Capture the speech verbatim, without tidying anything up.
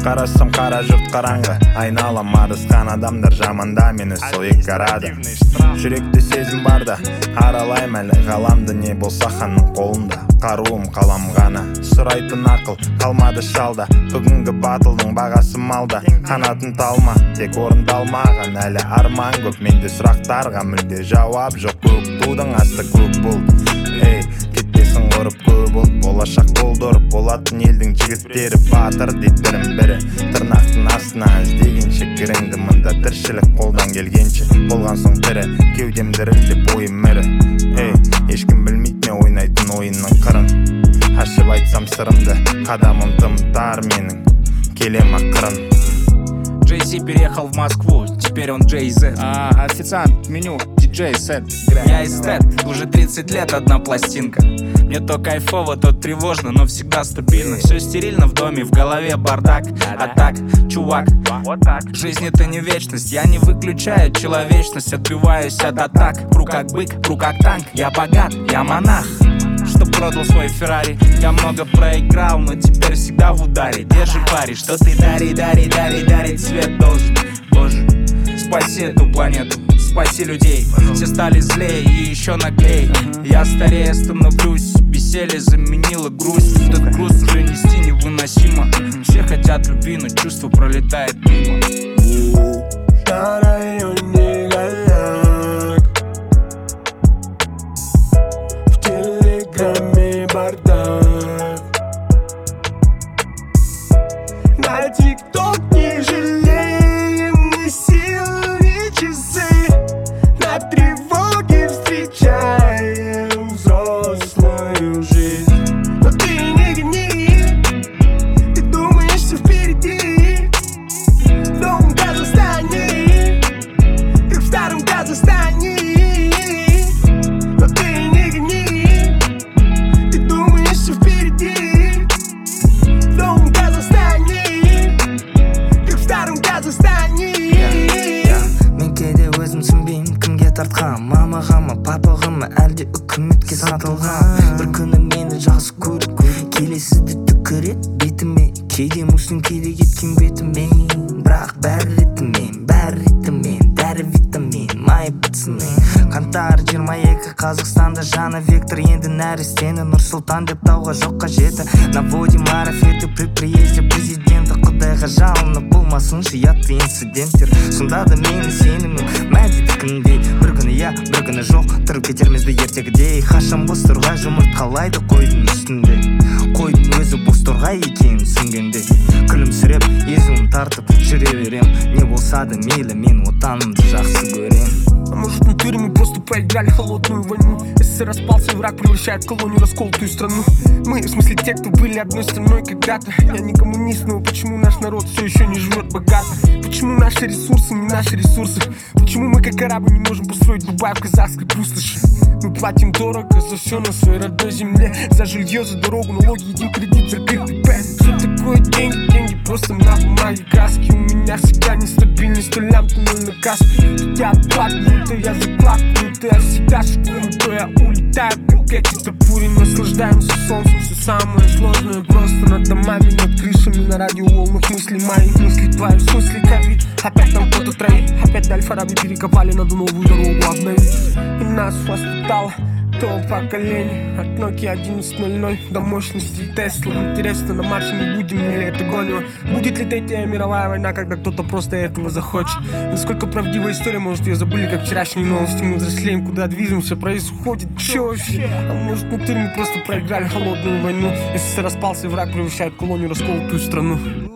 Қарасам қара жұрт қараңғы, айналам адасқан адамдар жаманда мені сол екі арада. Жүректе сезім барда, аралайм әлі ғаламды, не болса ханның қолында. Қаруым қалам ғана, сұрайтын ақыл қалмады шалда. Бүгінгі батылдың бағасы малда, қанатын талма, тек орындалмаған әлі арман көп. Менде сұрақтарға мүлде жауап жоқ, көк тудың асты көк бұлт. Ей, кетпесін құрып көп ұлт, болашақ болдырып болатын елдің жігіттері батыр дейді бірін бірі. Тырнақтың астына іздегенше кіріңді, мында тіршілік қолдан келгенше. Болған соң тірі, кеудем дірілдеп ойым мірі. Ей, ешкім білмейді мен ойнайтын ойынның қырын. Ашып айтсам сырымды, қадамым тым тар менің, келем ақырын. Джей-Зи переехал в Москву, теперь он Джей-З. А, официант, меню, диджей, сет. Я эстет, уже тридцать лет одна пластинка. Мне то кайфово, то тревожно, но всегда стабильно. Все стерильно в доме, в голове бардак. А так, чувак, вот так. Жизнь это не вечность, я не выключаю человечность. Отбиваюсь от атак, пру как бык, пру как танк. Я богат, я монах, что продал свой Феррари. Я много проиграл, но теперь всегда в ударе. Держи пари, что ты дари, дари, дари, дари. Свет должен, боже, спаси эту планету, спаси людей. Все стали злее и еще наглей. Я старее становлюсь, веселье заменило грусть. Этот груз уже нести невыносимо. Все хотят любви, но чувство пролетает мимо. На районе голяк, в телеграме бардак, на тикток не жалеем ни сил, ни часы. На тревоге встречаем взрослую жизнь. Но ты не гони, ты думаешь, все впереди. Новым газом стани, как в старом Казахстане. Но ты не гони, ты думаешь, все впереди. Новым газом стани, как в старом Казахстане. Мен кейде өзім түсінбеймін кімге тартқан, мамаға ма, папаға ма, әлде үкіметке сатылған. Бір күні мені жақсы көріп, келесіді түкірет бетіме. Кейде мұсың, кейде кеткен бетімен. Бірақ бәрі ретімен, бәрі ретімен, бәрі витамин, май бітсімен. Қаңтар жиырма екі, Қазақстанда жаңа вектор. Енді нәрестені Нұр-Сұлтан деп тауға жоқ қажеті. Наводим марафеті при приезде президенті. Құдайға жалынып болмасыншы ятты инциденттер. Сонда да мені сенімім мәдедікіндей. Бір күні я, бір күні жоқ, тұрып кетерміз бе ертегідей. Қашан бос тұрғай жұмырт қалайды қойдың үстінде. Қойдың өзі бос тұрғай екенін түсінгенде. Күлімсіреп, езуім тартып жүре берем. Не болса да мейлі, мен отанымды жақсы көрем. А может, внутри мы просто проиграли холодную войну. СССР распался, враг превращает колонию расколотую страну. Мы, в смысле те, кто были одной страной когда-то. Я не коммунист, но почему наш народ все еще не живет богато? Почему наши ресурсы не наши ресурсы? Почему мы как корабль не можем построить Дубай в казахской пустоши? Мы платим дорого за все на своей родной земле. За жилье, за дорогу, налоги, едим кредит, закрытый пэ. Что такое деньги? Деньги просто на бумаге, краски. У меня всегда нестабильность, то лям, то ноль на каске. Тут я оплакиваю, то я заплакиваю, то я всегда шикую, то я улетаю, как эти топури. Наслаждаемся солнцем, все самое сложное просто над домами, над крышами, на радиоволнах мыслей моих, мыслей твоих, в смысле ковид. Опять там кто-то троит, опять Аль-Фараби перекопали, надо новую дорогу обновить. И нас воспитало то поколение, от Nokia одиннадцать ноль ноль до мощности Тесла. Интересно, на Марсе мы будем или это гонево? Будет ли третья мировая война, когда кто-то просто этого захочет? Насколько правдивая история, может ее забыли, как вчерашние новости. Мы взрослеем, куда движемся, происходит, че вообще? А может, внутри мы просто проиграли холодную войну. СССР распался, и враг превращает колонию расколотую страну.